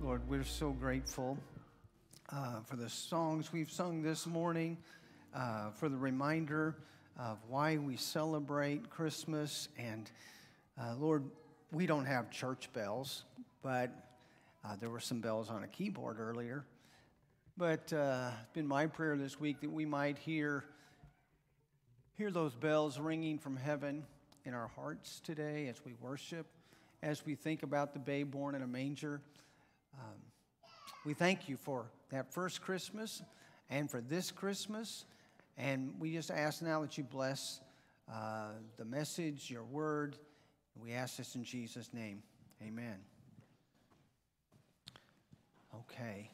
Lord, we're so grateful for the songs we've sung this morning, for the reminder of why we celebrate Christmas. And Lord, we don't have church bells, but there were some bells on a keyboard earlier. But it's been my prayer this week that we might hear those bells ringing from heaven in our hearts today as we worship, as we think about the babe born in a manger. We thank you for that first Christmas and for this Christmas. And we just ask now that you bless the message, your word. We ask this in Jesus' name. Amen. Okay.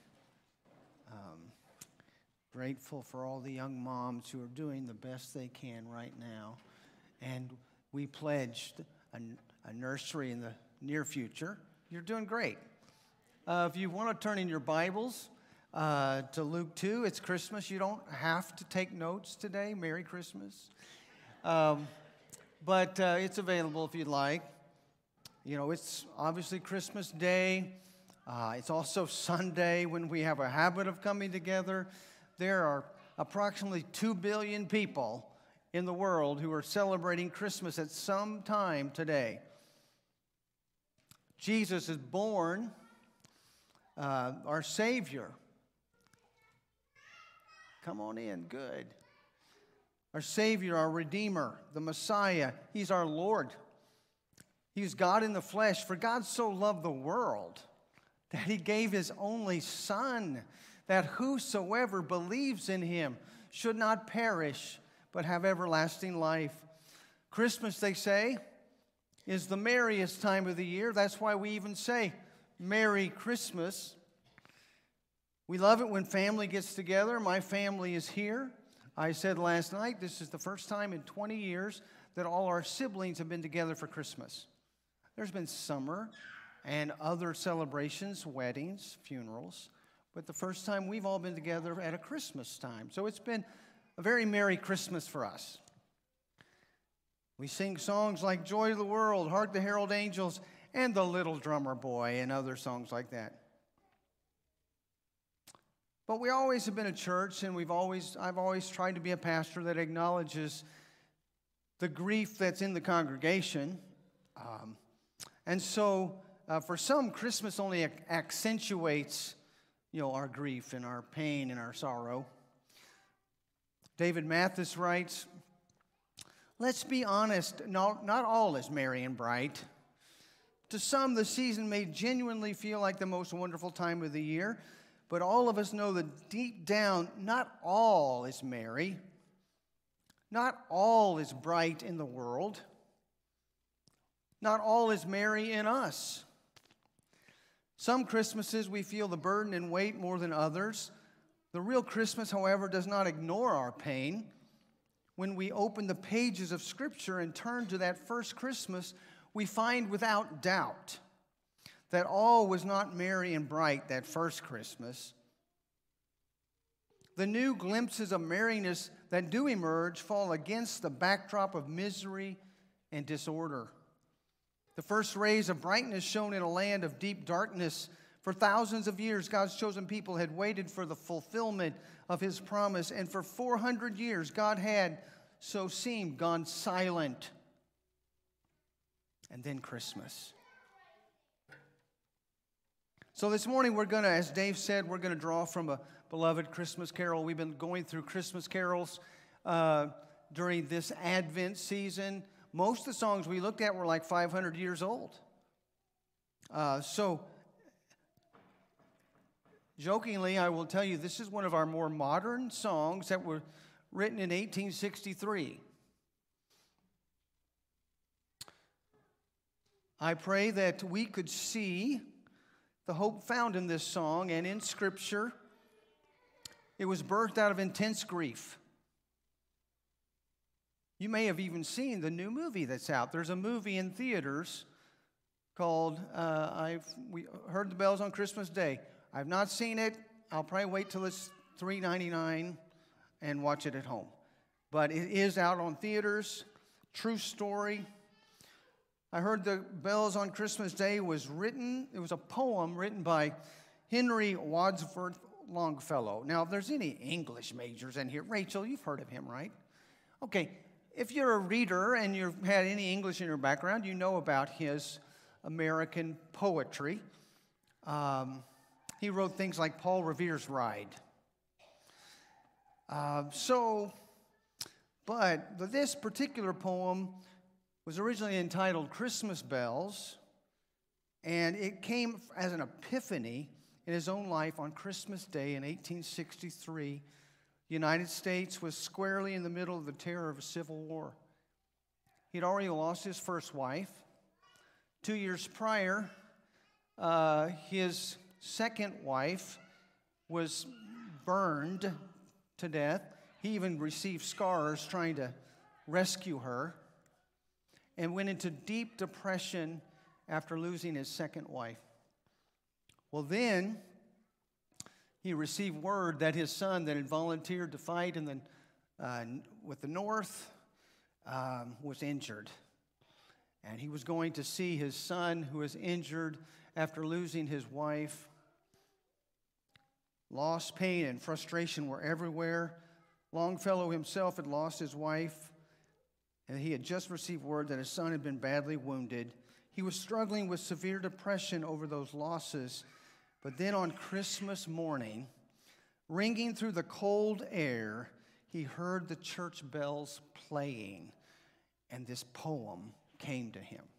Grateful for all the young moms who are doing the best they can right now. And we pledged a nursery in the near future. You're doing great. If you want to turn in your Bibles to Luke 2, it's Christmas. You don't have to take notes today. Merry Christmas. But it's available if you'd like. You know, it's obviously Christmas Day. It's also Sunday when we have a habit of coming together. There are approximately 2 billion people in the world who are celebrating Christmas at some time today. Jesus is born, our Savior. Come on in, good. Our Savior, our Redeemer, the Messiah, He's our Lord. He's God in the flesh. For God so loved the world that He gave His only Son, that whosoever believes in Him should not perish, but have everlasting life. Christmas, they say, is the merriest time of the year. That's why we even say, Merry Christmas. We love it when family gets together. My family is here. I said last night, this is the first time in 20 years that all our siblings have been together for Christmas. There's been summer and other celebrations, weddings, funerals, but the first time we've all been together at a Christmas time. So it's been a very Merry Christmas for us. We sing songs like Joy to the World, Hark the Herald Angels, and The Little Drummer Boy, and other songs like that. But we always have been a church, and I've always tried to be a pastor that acknowledges the grief that's in the congregation. And so for some, Christmas only accentuates, our grief and our pain and our sorrow. David Mathis writes, let's be honest, not all is merry and bright. To some, the season may genuinely feel like the most wonderful time of the year, but all of us know that deep down, not all is merry. Not all is bright in the world. Not all is merry in us. Some Christmases we feel the burden and weight more than others. The real Christmas, however, does not ignore our pain. When we open the pages of Scripture and turn to that first Christmas, we find without doubt that all was not merry and bright that first Christmas. The new glimpses of merriness that do emerge fall against the backdrop of misery and disorder. The first rays of brightness shone in a land of deep darkness. For thousands of years, God's chosen people had waited for the fulfillment of His promise, and for 400 years, God had, so seemed, gone silent. And then Christmas. So this morning we're going to, as Dave said, we're going to draw from a beloved Christmas carol. We've been going through Christmas carols during this Advent season. Most of the songs we looked at were like 500 years old. So jokingly, I will tell you this is one of our more modern songs that were written in 1863. I pray that we could see the hope found in this song and in Scripture. It was birthed out of intense grief. You may have even seen the new movie that's out. There's a movie in theaters called, we heard the bells on Christmas Day. I've not seen it. I'll probably wait till it's $3.99 and watch it at home. But it is out on theaters. True story. I heard the bells on Christmas Day it was a poem written by Henry Wadsworth Longfellow. Now, if there's any English majors in here, Rachel, you've heard of him, right? Okay, if you're a reader and you've had any English in your background, you know about his American poetry. He wrote things like Paul Revere's Ride. But this particular poem was originally entitled Christmas Bells, and it came as an epiphany in his own life on Christmas Day in 1863. The United States was squarely in the middle of the terror of a civil war. He'd already lost his first wife. 2 years prior, his second wife was burned to death. He even received scars trying to rescue her and went into deep depression after losing his second wife. Well, then he received word that his son that had volunteered to fight with the North was injured. And he was going to see his son who was injured after losing his wife. Loss, pain, and frustration were everywhere. Longfellow himself had lost his wife, and he had just received word that his son had been badly wounded. He was struggling with severe depression over those losses. But then on Christmas morning, ringing through the cold air, he heard the church bells playing, and this poem came to him.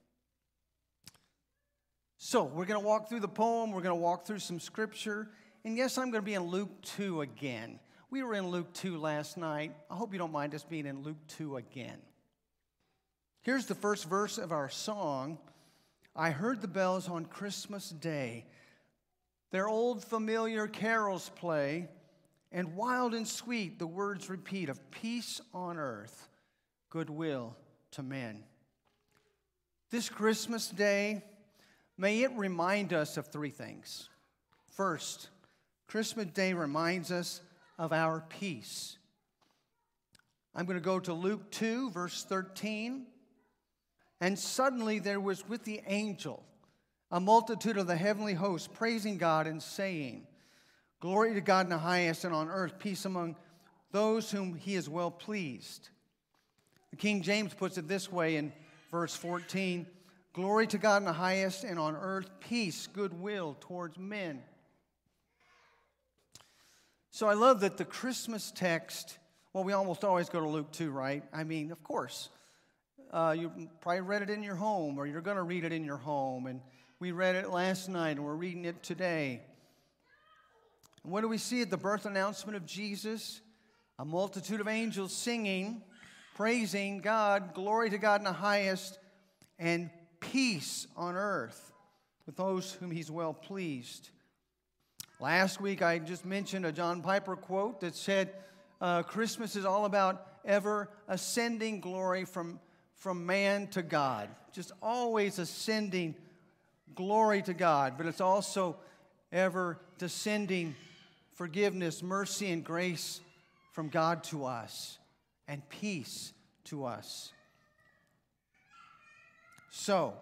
So we're going to walk through the poem. We're going to walk through some scripture. And yes, I'm going to be in Luke 2 again. We were in Luke 2 last night. I hope you don't mind us being in Luke 2 again. Here's the first verse of our song. I heard the bells on Christmas Day. Their old familiar carols play, and wild and sweet the words repeat of peace on earth, goodwill to men. This Christmas Day, may it remind us of three things. First, Christmas Day reminds us of our peace. I'm going to go to Luke 2, verse 13. And suddenly there was with the angel a multitude of the heavenly host praising God and saying, Glory to God in the highest, and on earth peace among those whom he is well pleased. The King James puts it this way in verse 14, Glory to God in the highest, and on earth peace, goodwill towards men. So I love that the Christmas text, well, we almost always go to Luke 2, right? I mean, of course. You probably read it in your home, or you're going to read it in your home. And we read it last night, and we're reading it today. And what do we see at the birth announcement of Jesus? A multitude of angels singing, praising God, glory to God in the highest, and peace on earth with those whom he's well pleased. Last week, I just mentioned a John Piper quote that said, Christmas is all about ever ascending glory from man to God. Just always ascending glory to God. But it's also ever descending forgiveness, mercy, and grace from God to us, and peace to us. So,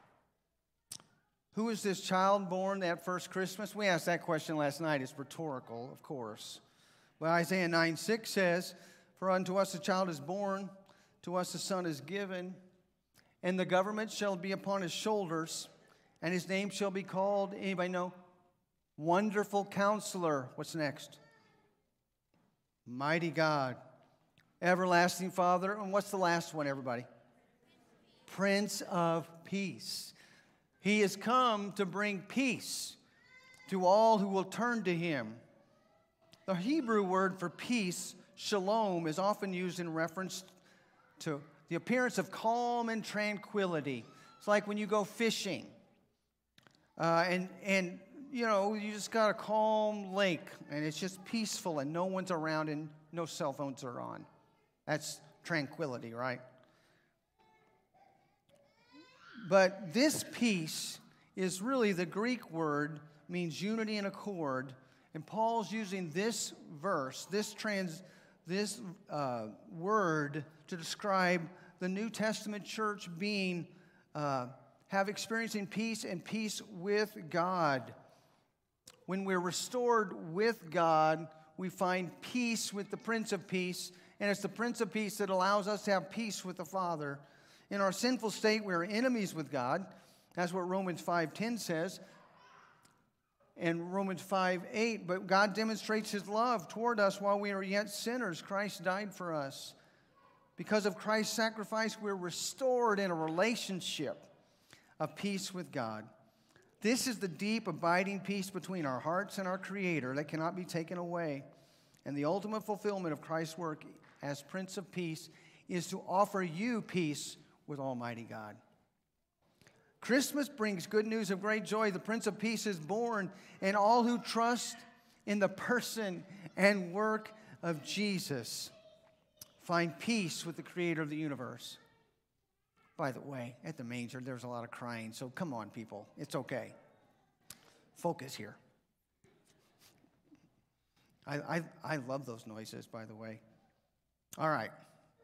who is this child born that first Christmas? We asked that question last night. It's rhetorical, of course. Well, Isaiah 9:6 says, For unto us a child is born, to us a son is given, and the government shall be upon his shoulders, and his name shall be called, anybody know? Wonderful Counselor. What's next? Mighty God. Everlasting Father. And what's the last one, everybody? Prince of Peace. He has come to bring peace to all who will turn to him. The Hebrew word for peace, shalom, is often used in reference to the appearance of calm and tranquility. It's like when you go fishing and you know, you just got a calm lake and it's just peaceful and no one's around and no cell phones are on. That's tranquility, right? But this peace is really the Greek word, means unity and accord. And Paul's using this verse, this word to describe the New Testament church being have experiencing peace and peace with God. When we're restored with God, we find peace with the Prince of Peace, and it's the Prince of Peace that allows us to have peace with the Father. In our sinful state, we're enemies with God. That's what Romans 5:10 says. And Romans 5:8, but God demonstrates his love toward us while we are yet sinners. Christ died for us. Because of Christ's sacrifice, we're restored in a relationship of peace with God. This is the deep, abiding peace between our hearts and our Creator that cannot be taken away. And the ultimate fulfillment of Christ's work as Prince of Peace is to offer you peace with Almighty God. Christmas brings good news of great joy. The Prince of Peace is born, and all who trust in the person and work of Jesus find peace with the Creator of the universe. By the way, at the manger, there's a lot of crying, so come on, people. It's okay. Focus here. I love those noises, by the way. All right.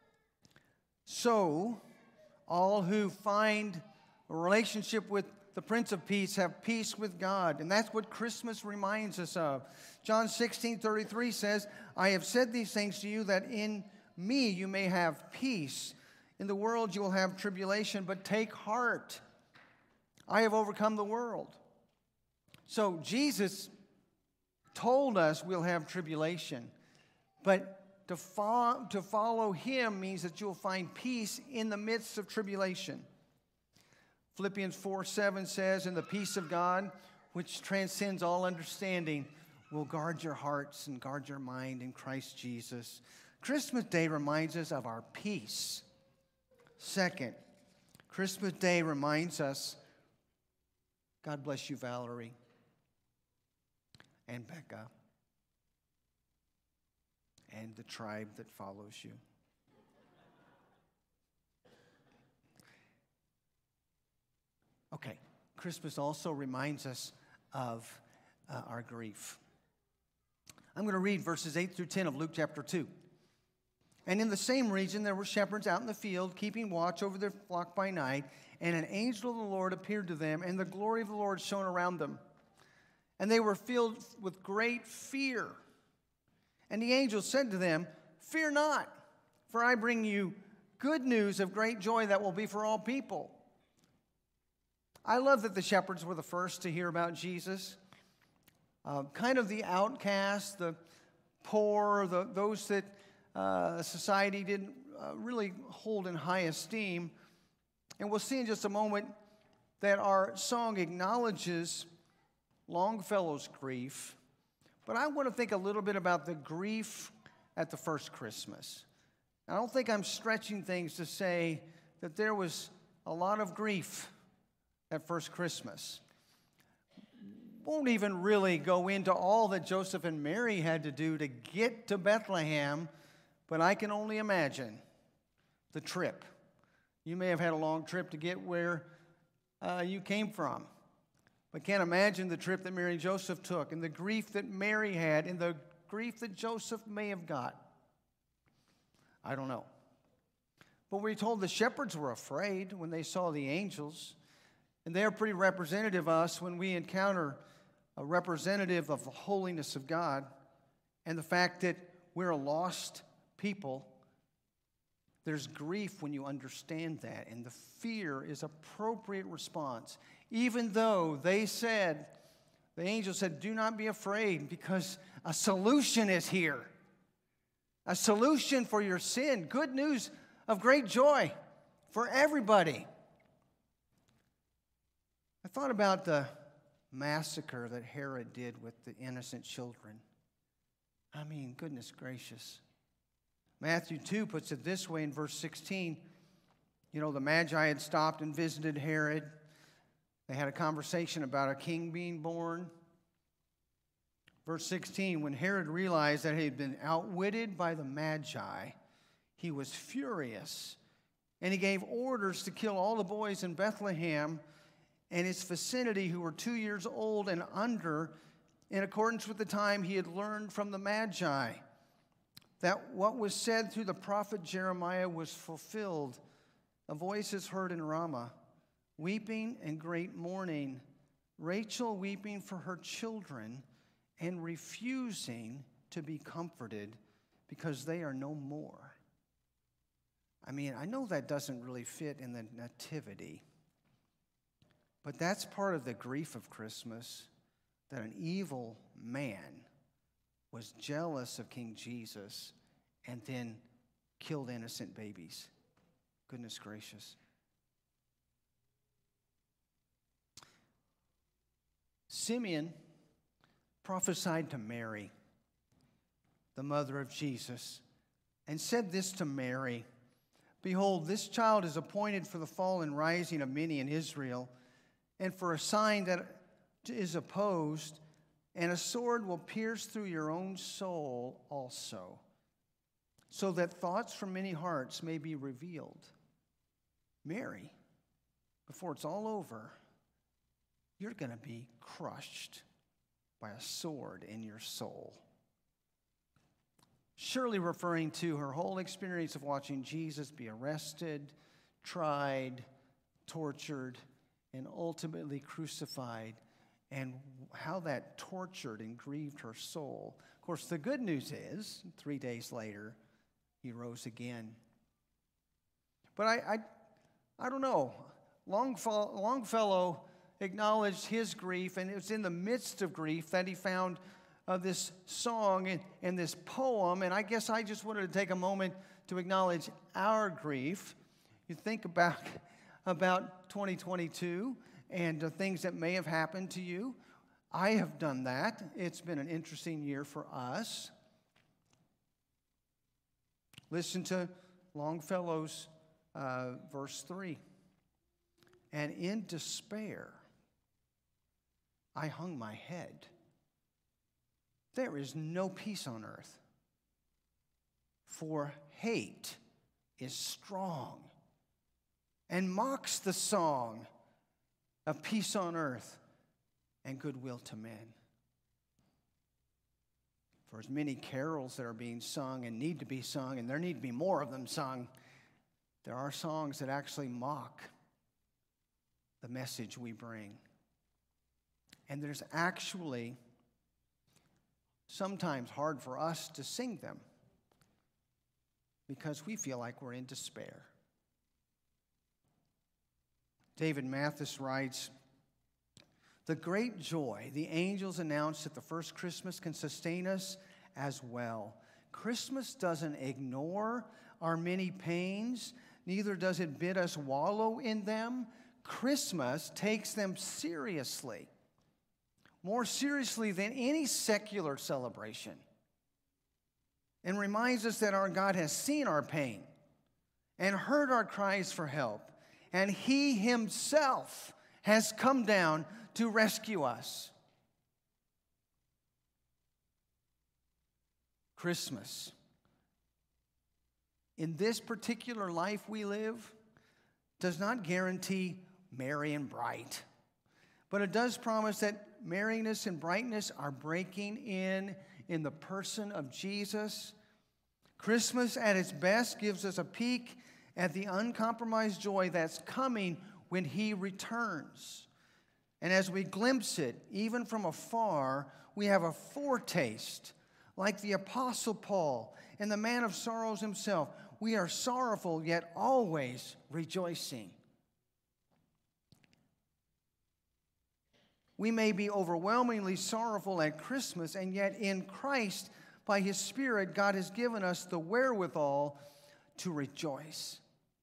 So, all who find a relationship with the Prince of Peace have peace with God. And that's what Christmas reminds us of. John 16:33 says, I have said these things to you that in me you may have peace. In the world you will have tribulation, but take heart. I have overcome the world. So Jesus told us we'll have tribulation. But to follow him means that you'll find peace in the midst of tribulation. Philippians 4:7 says, and the peace of God, which transcends all understanding, will guard your hearts and guard your mind in Christ Jesus. Christmas Day reminds us of our peace. Second, Christmas Day reminds us, God bless you, Valerie and Becca and the tribe that follows you. Okay, Christmas also reminds us of our grief. I'm going to read verses 8 through 10 of Luke chapter 2. And in the same region there were shepherds out in the field, keeping watch over their flock by night, and an angel of the Lord appeared to them, and the glory of the Lord shone around them. And they were filled with great fear. And the angel said to them, fear not, for I bring you good news of great joy that will be for all people. I love that the shepherds were the first to hear about Jesus. Kind of the outcast, the poor, those that society didn't really hold in high esteem. And we'll see in just a moment that our song acknowledges Longfellow's grief. But I want to think a little bit about the grief at the first Christmas. I don't think I'm stretching things to say that there was a lot of grief at first Christmas. Won't even really go into all that Joseph and Mary had to do to get to Bethlehem, but I can only imagine the trip. You may have had a long trip to get where you came from, but can't imagine the trip that Mary and Joseph took, and the grief that Mary had, and the grief that Joseph may have got. I don't know. But we're told the shepherds were afraid when they saw the angels. And they're pretty representative of us when we encounter a representative of the holiness of God and the fact that we're a lost people. There's grief when you understand that, and the fear is appropriate response. Even though the angel said, do not be afraid, because a solution is here. A solution for your sin. Good news of great joy for everybody. I thought about the massacre that Herod did with the innocent children. I mean, goodness gracious. Matthew 2 puts it this way in verse 16. You know, the Magi had stopped and visited Herod. They had a conversation about a king being born. Verse 16, when Herod realized that he had been outwitted by the Magi, he was furious. And he gave orders to kill all the boys in Bethlehem and its vicinity who were 2 years old and under, in accordance with the time he had learned from the Magi, that what was said through the prophet Jeremiah was fulfilled. A voice is heard in Ramah, weeping and great mourning, Rachel weeping for her children and refusing to be comforted because they are no more. I mean, I know that doesn't really fit in the nativity, but that's part of the grief of Christmas, that an evil man was jealous of King Jesus and then killed innocent babies. Goodness gracious. Simeon prophesied to Mary, the mother of Jesus, and said this to Mary, "Behold, this child is appointed for the fall and rising of many in Israel, and for a sign that is opposed, and a sword will pierce through your own soul also, so that thoughts from many hearts may be revealed." Mary, before it's all over, you're going to be crushed by a sword in your soul. Surely referring to her whole experience of watching Jesus be arrested, tried, tortured, and ultimately crucified, and how that tortured and grieved her soul. Of course, the good news is, 3 days later, he rose again. But I don't know. Longfellow acknowledged his grief, and it was in the midst of grief that he found this song and this poem. And I guess I just wanted to take a moment to acknowledge our grief. You think about 2022 and the things that may have happened to you. I have done that. It's been an interesting year for us. Listen to Longfellow's verse 3. "And in despair, I hung my head. There is no peace on earth, for hate is strong and mocks the song of peace on earth and goodwill to men." For as many carols that are being sung and need to be sung, and there need to be more of them sung, there are songs that actually mock the message we bring. And there's actually sometimes hard for us to sing them because we feel like we're in despair. David Mathis writes, "The great joy the angels announced at the first Christmas can sustain us as well. Christmas doesn't ignore our many pains, neither does it bid us wallow in them. Christmas takes them seriously, more seriously than any secular celebration, and reminds us that our God has seen our pain and heard our cries for help, and He Himself has come down to rescue us." Christmas, in this particular life we live, does not guarantee merry and bright, but it does promise that merriness and brightness are breaking in the person of Jesus. Christmas at its best gives us a peek at the uncompromised joy that's coming when He returns. And as we glimpse it, even from afar, we have a foretaste. Like the Apostle Paul and the man of sorrows himself, we are sorrowful yet always rejoicing. We may be overwhelmingly sorrowful at Christmas, and yet in Christ, by His Spirit, God has given us the wherewithal to rejoice.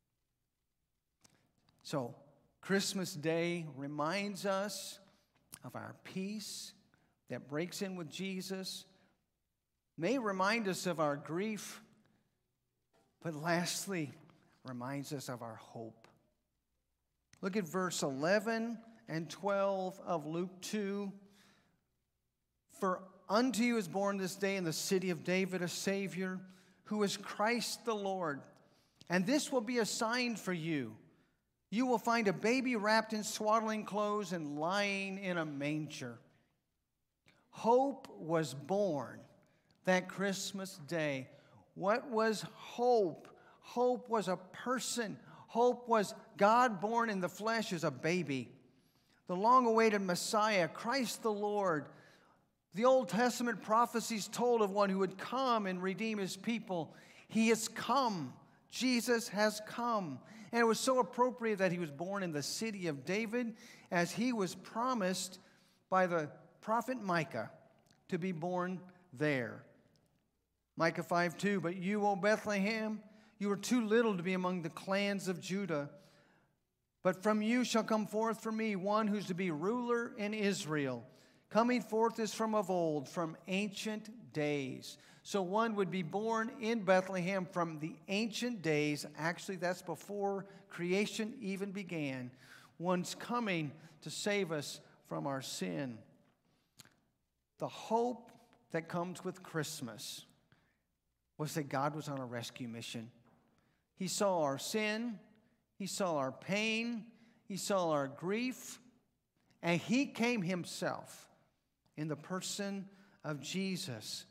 So, Christmas Day reminds us of our peace that breaks in with Jesus, may remind us of our grief, but lastly, reminds us of our hope. Look at verse 11 and 12 of Luke 2. "For unto you is born this day in the city of David a Savior, who is Christ the Lord. And this will be a sign for you. You will find a baby wrapped in swaddling clothes and lying in a manger." Hope was born that Christmas day. What was hope? Hope was a person. Hope was God born in the flesh as a baby. The long-awaited Messiah, Christ the Lord. The Old Testament prophecies told of one who would come and redeem his people. He has come. Jesus has come. And it was so appropriate that he was born in the city of David, as he was promised by the prophet Micah to be born there. Micah 5:2, but you, O Bethlehem, you are too little to be among the clans of Judah. But from you shall come forth for me one who's to be ruler in Israel. Coming forth is from of old, from ancient days. So one would be born in Bethlehem from the ancient days. Actually, that's before creation even began. One's coming to save us from our sin. The hope that comes with Christmas was that God was on a rescue mission. He saw our sin, he saw our pain, he saw our grief, and he came himself in the person of Jesus.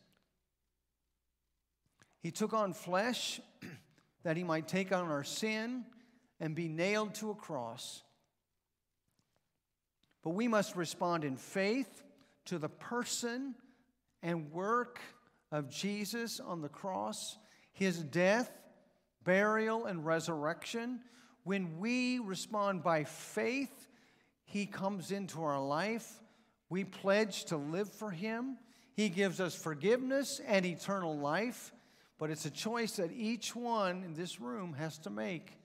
He took on flesh that he might take on our sin and be nailed to a cross. But we must respond in faith to the person and work of Jesus on the cross, his death, burial, and resurrection. When we respond by faith, he comes into our life. We pledge to live for him. He gives us forgiveness and eternal life. But it's a choice that each one in this room has to make.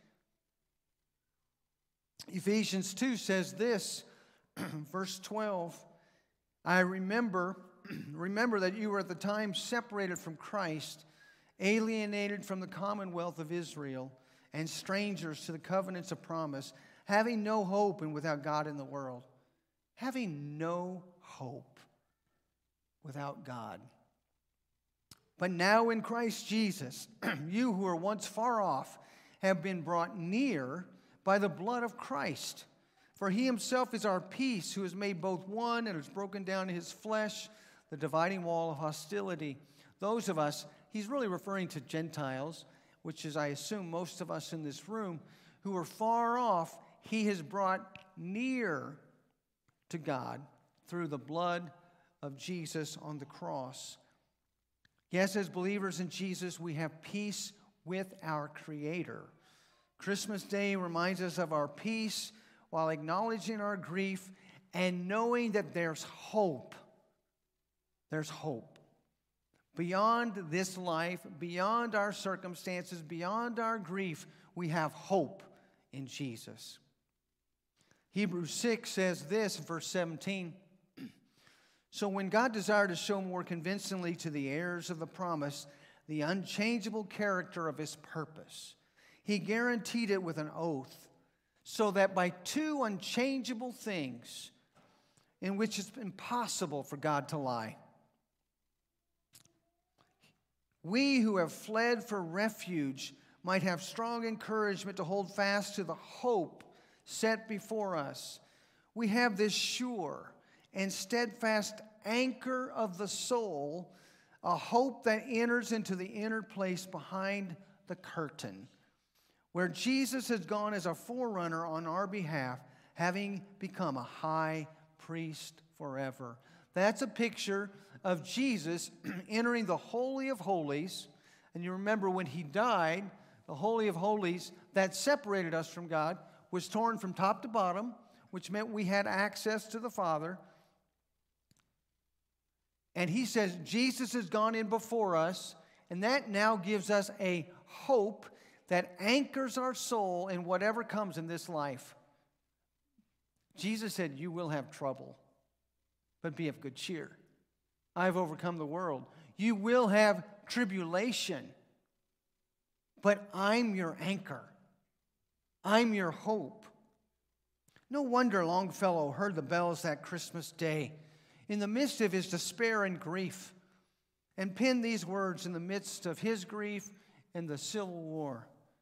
Ephesians 2 says this, verse 12, I remember that you were at the time separated from Christ, alienated from the commonwealth of Israel, and strangers to the covenants of promise, having no hope and without God in the world. Having no hope without God. But now in Christ Jesus, you who were once far off have been brought near by the blood of Christ. For he himself is our peace, who has made both one and has broken down in his flesh the dividing wall of hostility. Those of us, he's really referring to Gentiles, which is, I assume, most of us in this room, who are far off, he has brought near to God through the blood of Jesus on the cross. Yes, as believers in Jesus, we have peace with our Creator. Christmas Day reminds us of our peace while acknowledging our grief and knowing that there's hope. There's hope. Beyond this life, beyond our circumstances, beyond our grief, we have hope in Jesus. Hebrews 6 says this in verse 17. So when God desired to show more convincingly to the heirs of the promise the unchangeable character of his purpose, he guaranteed it with an oath, so that by two unchangeable things in which it's impossible for God to lie, we who have fled for refuge might have strong encouragement to hold fast to the hope set before us. We have this sure and steadfast anchor of the soul, a hope that enters into the inner place behind the curtain, where Jesus has gone as a forerunner on our behalf, having become a high priest forever. That's a picture of Jesus entering the Holy of Holies. And you remember when he died, the Holy of Holies that separated us from God was torn from top to bottom, which meant we had access to the Father. And he says Jesus has gone in before us, and that now gives us a hope that anchors our soul in whatever comes in this life. Jesus said, you will have trouble, but be of good cheer. I've overcome the world. You will have tribulation, but I'm your anchor. I'm your hope. No wonder Longfellow heard the bells that Christmas day in the midst of his despair and grief, and penned these words in the midst of his grief and the Civil War.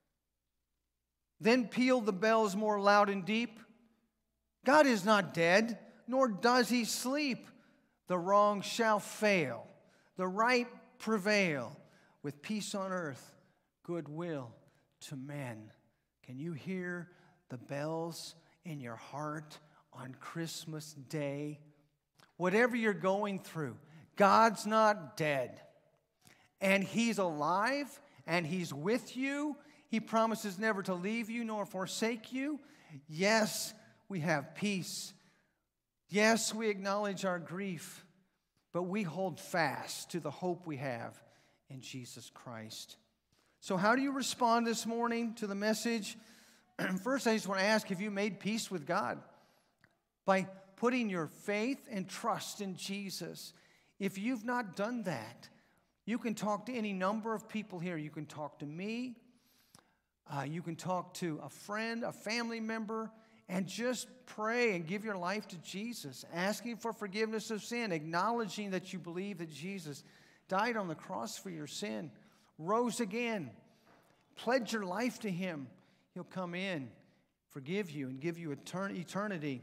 Then pealed the bells more loud and deep. God is not dead, nor does he sleep. The wrong shall fail, the right prevail, with peace on earth, goodwill to men. Can you hear the bells in your heart on Christmas Day? Whatever you're going through, God's not dead. And He's alive, and He's with you. He promises never to leave you nor forsake you. Yes, we have peace. Yes, we acknowledge our grief, but we hold fast to the hope we have in Jesus Christ. So how do you respond this morning to the message? First, I just want to ask, have you made peace with God by putting your faith and trust in Jesus? If you've not done that, you can talk to any number of people here. You can talk to me. You can talk to a friend, a family member, and just pray and give your life to Jesus, asking for forgiveness of sin, acknowledging that you believe that Jesus died on the cross for your sin, rose again. Pledge your life to Him. He'll come in, forgive you, and give you eternity.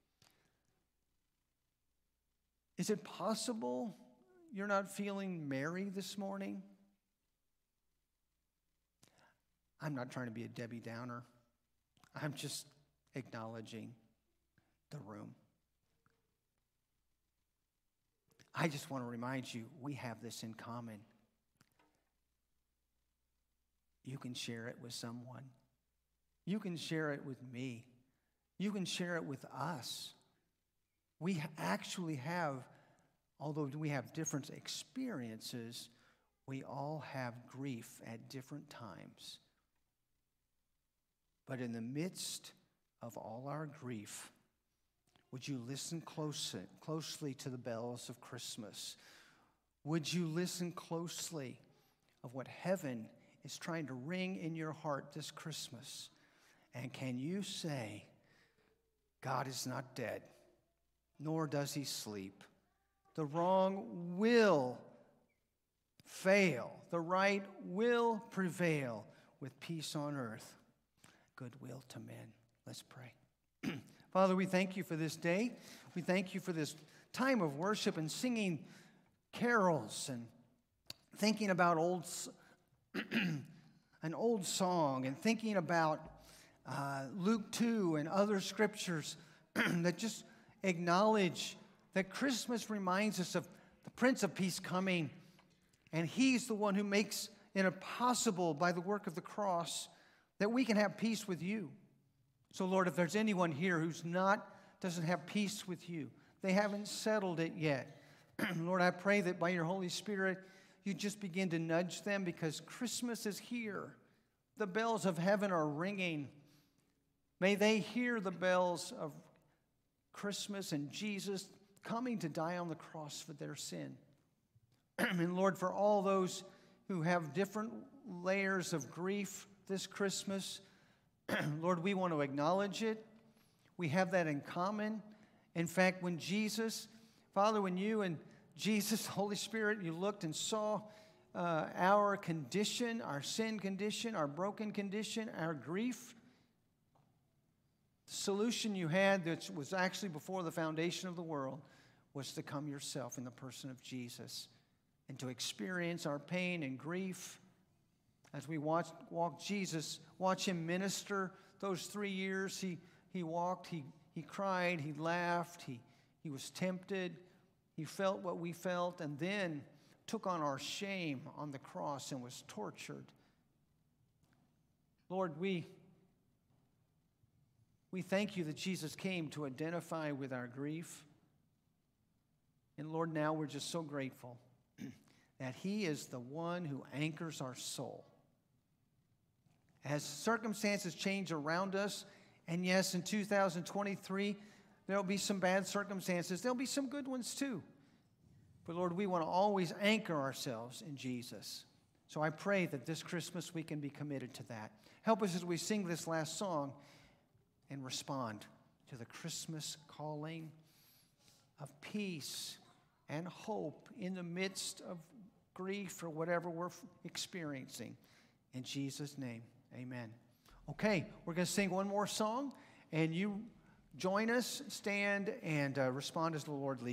Is it possible you're not feeling merry this morning? I'm not trying to be a Debbie Downer. I'm just acknowledging the room. I just want to remind you, we have this in common. You can share it with someone. You can share it with me. You can share it with us. We actually have, although we have different experiences, we all have grief at different times. But in the midst of all our grief, would you listen closely to the bells of Christmas? Would you listen closely of what heaven is trying to ring in your heart this Christmas? And can you say, God is not dead, nor does He sleep. The wrong will fail. The right will prevail with peace on earth, goodwill to men. Let's pray. Father, we thank You for this day. We thank You for this time of worship and singing carols and thinking about an old song and thinking about Luke 2 and other scriptures that just acknowledge that Christmas reminds us of the Prince of Peace coming, and He's the one who makes it possible by the work of the cross that we can have peace with You. So, Lord, if there's anyone here who's doesn't have peace with You, they haven't settled it yet, Lord, I pray that by Your Holy Spirit, You just begin to nudge them, because Christmas is here. The bells of heaven are ringing. May they hear the bells of Christmas and Jesus coming to die on the cross for their sin. And Lord, for all those who have different layers of grief this Christmas, Lord, we want to acknowledge it. We have that in common. In fact, when Jesus, Father, when You and Jesus, Holy Spirit, You looked and saw our condition, our sin condition, our broken condition, our grief, the solution You had that was actually before the foundation of the world was to come Yourself in the person of Jesus and to experience our pain and grief. As we watch Him minister those 3 years, he walked, he cried, he laughed, he was tempted, he felt what we felt, and then took on our shame on the cross and was tortured. Lord, we thank You that Jesus came to identify with our grief. And Lord, now we're just so grateful that He is the one who anchors our soul. As circumstances change around us, and yes, in 2023, there'll be some bad circumstances. There'll be some good ones too. But Lord, we want to always anchor ourselves in Jesus. So I pray that this Christmas we can be committed to that. Help us as we sing this last song and respond to the Christmas calling of peace and hope in the midst of grief or whatever we're experiencing. In Jesus' name, amen. Okay, we're going to sing one more song, and you join us, stand, and respond as the Lord leads.